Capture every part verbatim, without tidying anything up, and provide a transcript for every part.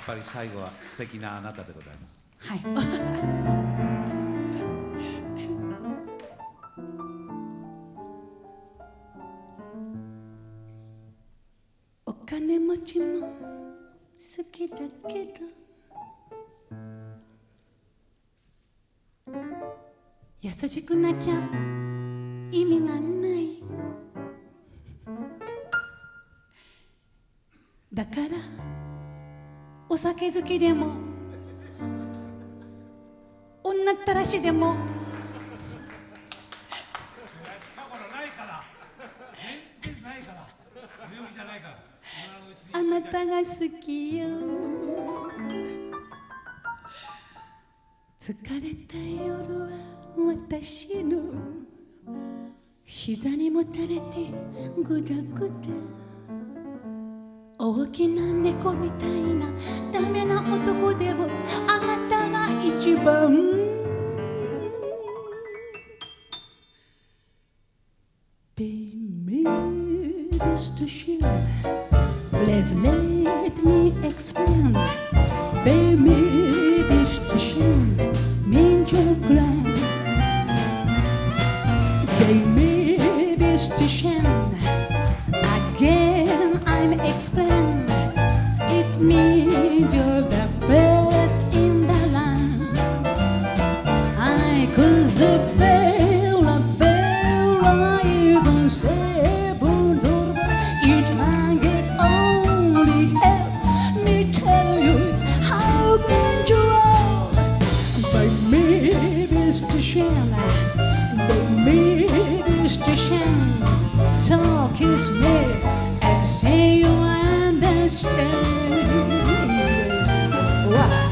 っぱり最後は素敵なあなたでございます。 はいお金持ちも好きだけど優しくなきゃ意味がないだからお酒好きでも女ったらしでもあなたが好きよ疲れた夜は私の膝にもたれてぐだぐだ大きな猫みたいなダメな男でもあなたが一番Mister Shin, please let me explain. Baby, Mister Shin, mean your grand. Baby, Mister Shin, again I'll explain. It means you're the best in the land. I cause the bell, the bell, I even say. Mister Shin, baby, Mister Shin, so kiss me and say you understand. Wow.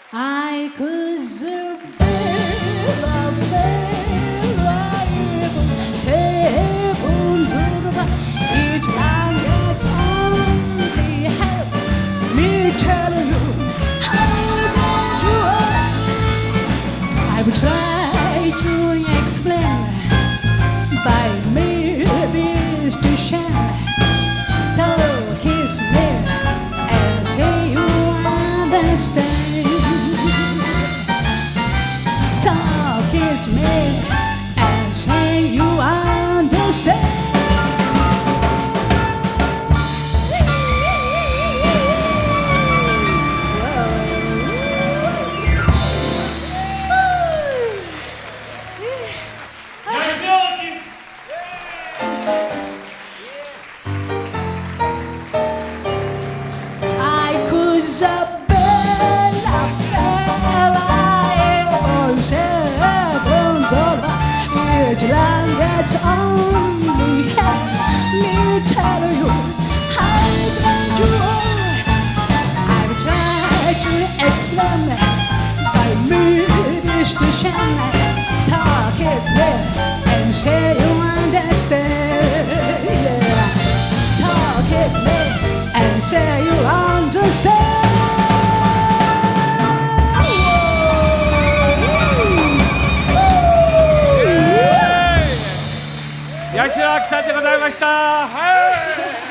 I could survive a very seven each time that only help me tell you how good you are. I will try to explain by maybe to shine. So kiss me and say you understand. So kiss me and say you understand. I could Isabella, seven dollar each land that only help me tell you how glad you are. I will try to explain by me this to shine. Talk is real and say you understand. Yeah, talk is real and say you understand. 八代亜紀さんでございました。はい